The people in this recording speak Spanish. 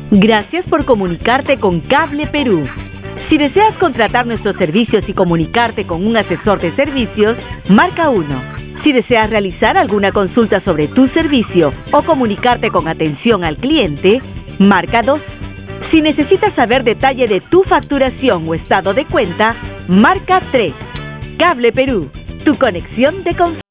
Gracias por comunicarte con Cable Perú. Si deseas contratar nuestros servicios y comunicarte con un asesor de servicios, marca 1. Si deseas realizar alguna consulta sobre tu servicio o comunicarte con atención al cliente, marca 2. Si necesitas saber detalle de tu facturación o estado de cuenta, marca 3. Cable Perú, tu conexión de confianza.